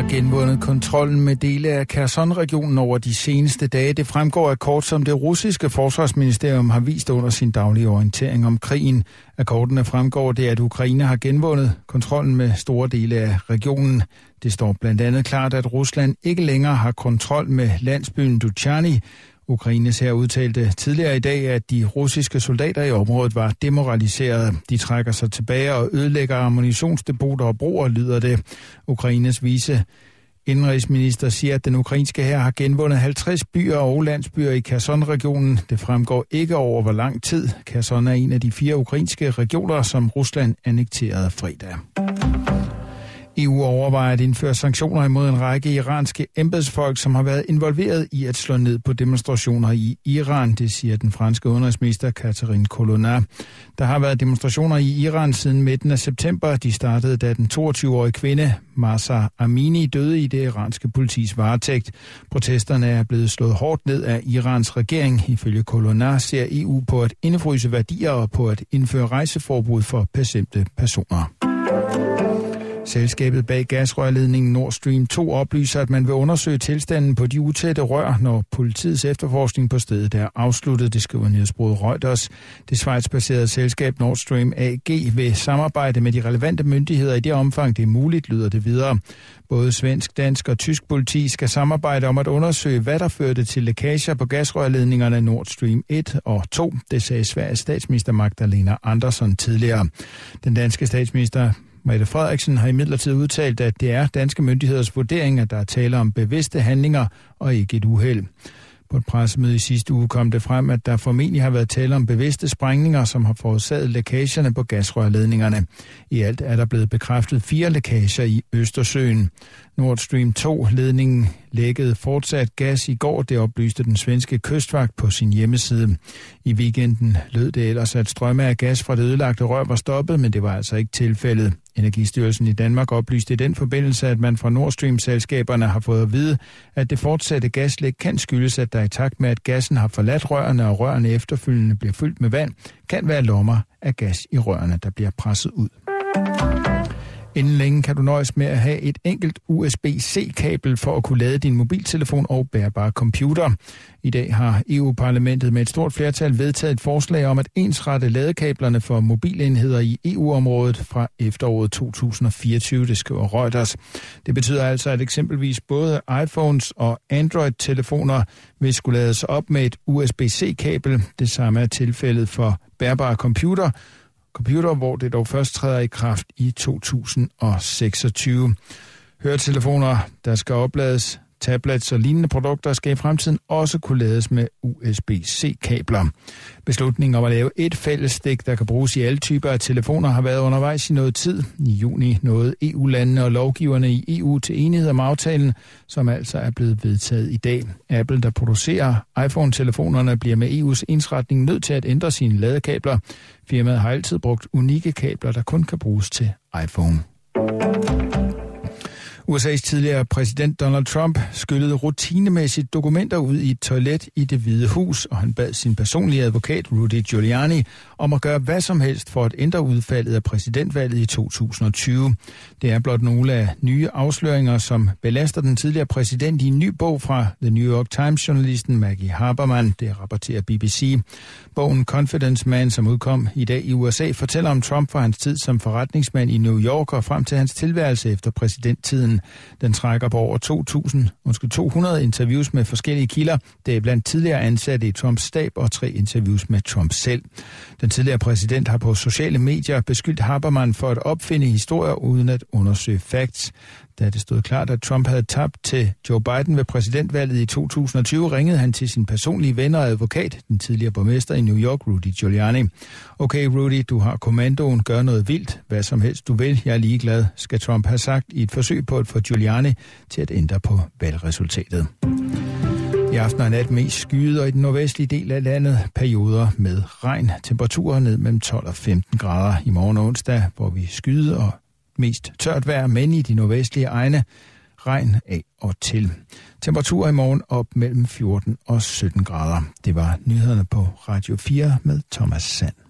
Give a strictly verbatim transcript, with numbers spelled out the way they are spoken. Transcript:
har genvundet kontrollen med dele af Kherson-regionen over de seneste dage. Det fremgår af kort, som det russiske forsvarsministerium har vist under sin daglige orientering om krigen. Af kortene fremgår det, at Ukraine har genvundet kontrollen med store dele af regionen. Det står blandt andet klart, at Rusland ikke længere har kontrol med landsbyen Duchany. Ukraines hær udtalte tidligere i dag, at de russiske soldater i området var demoraliserede. De trækker sig tilbage og ødelægger ammunitionsdepoter og broer, lyder det. Ukraines vice indrigsminister siger, at den ukrainske hær har genvundet halvtreds byer og landsbyer i Kherson-regionen. Det fremgår ikke over, hvor lang tid. Kherson er en af de fire ukrainske regioner, som Rusland annekterede fredag. E U overvejer at indføre sanktioner imod en række iranske embedsfolk, som har været involveret i at slå ned på demonstrationer i Iran, det siger den franske udenrigsminister Catherine Colonna. Der har været demonstrationer i Iran siden midten af september. De startede, da den toogtyve-årige kvinde Mahsa Amini døde i det iranske politis varetægt. Protesterne er blevet slået hårdt ned af Irans regering. Ifølge Colonna ser E U på at indefryse værdier og på at indføre rejseforbud for bestemte personer. Selskabet bag gasrørledningen Nord Stream to oplyser, at man vil undersøge tilstanden på de utætte rør, når politiets efterforskning på stedet er afsluttet, det skriver nyhedsbureauet Reuters. Det schweizbaserede selskab Nord Stream A G vil samarbejde med de relevante myndigheder i det omfang, det er muligt, lyder det videre. Både svensk, dansk og tysk politi skal samarbejde om at undersøge, hvad der førte til lækager på gasrørledningerne Nord Stream et og to. Det sagde Sveriges statsminister Magdalena Andersson tidligere. Den danske statsminister Mette Frederiksen har imidlertid udtalt, at det er danske myndigheders vurdering, at der er tale om bevidste handlinger og ikke et uheld. På et pressemøde i sidste uge kom det frem, at der formentlig har været tale om bevidste sprængninger, som har forårsaget lækagerne på gasrørledningerne. I alt er der blevet bekræftet fire lækager i Østersøen. Nord Stream to-ledningen lækkede fortsat gas i går, det oplyste den svenske kystvagt på sin hjemmeside. I weekenden lød det ellers, at strømme af gas fra det ødelagte rør var stoppet, men det var altså ikke tilfældet. Energistyrelsen i Danmark oplyste i den forbindelse, at man fra Nord Stream-selskaberne har fået at vide, at det fortsatte gaslæk kan skyldes, at der i takt med, at gassen har forladt rørene, og rørene efterfølgende bliver fyldt med vand, kan være lommer af gas i rørene, der bliver presset ud. Inden længe kan du nøjes med at have et enkelt U S B C-kabel for at kunne lade din mobiltelefon og bærbare computer. I dag har E U-parlamentet med et stort flertal vedtaget et forslag om at ensrette ladekablerne for mobilenheder i E U-området fra efteråret to tusind og fireogtyve, det skriver Reuters. Det betyder altså, at eksempelvis både iPhones og Android-telefoner vil skulle lades op med et U S B C-kabel. Det samme er tilfældet for bærbare computer. Computer, hvor det dog først træder i kraft i to tusind og seksogtyve. Høretelefoner, der skal oplades, tablets og lignende produkter skal i fremtiden også kunne lades med U S B C-kabler. Beslutningen om at lave et fælles stik, der kan bruges i alle typer af telefoner, har været undervejs i noget tid. I juni nåede E U-landene og lovgiverne i E U til enighed om aftalen, som altså er blevet vedtaget i dag. Apple, der producerer iPhone-telefonerne, bliver med E U's ensretning nødt til at ændre sine ladekabler. Firmaet har altid brugt unikke kabler, der kun kan bruges til iPhone. U S A's tidligere præsident Donald Trump skyllede rutinemæssigt dokumenter ud i et toilet i Det Hvide Hus, og han bad sin personlige advokat Rudy Giuliani om at gøre hvad som helst for at ændre udfaldet af præsidentvalget i to tusind og tyve. Det er blot nogle af nye afsløringer, som belaster den tidligere præsident i en ny bog fra The New York Times-journalisten Maggie Haberman, det rapporterer B B C. Bogen Confidence Man, som udkom i dag i U S A, fortæller om Trump fra hans tid som forretningsmand i New York og frem til hans tilværelse efter præsidenttiden. Den trækker på over to tusind, måske to hundrede interviews med forskellige kilder. Det er blandt tidligere ansatte i Trumps stab og tre interviews med Trump selv. Den tidligere præsident har på sociale medier beskyldt Haberman for at opfinde historier uden at undersøge facts. Da det stod klart, at Trump havde tabt til Joe Biden ved præsidentvalget i to tusind og tyve, ringede han til sin personlige ven og advokat, den tidligere borgmester i New York, Rudy Giuliani. Okay, Rudy, du har kommandoen, gør noget vildt, hvad som helst du vil, jeg er ligeglad, skal Trump have sagt i et forsøg på at få Giuliani til at ændre på valgresultatet. I aften og nat mest skyet, og i den nordvestlige del af landet perioder med regn. Temperaturer ned mellem tolv og femten grader. I morgen og onsdag, hvor vi skyder og mest tørt vejr, men i de nordvestlige egne regn af og til. Temperaturer i morgen op mellem fjorten og sytten grader. Det var nyhederne på Radio fire med Thomas Sand.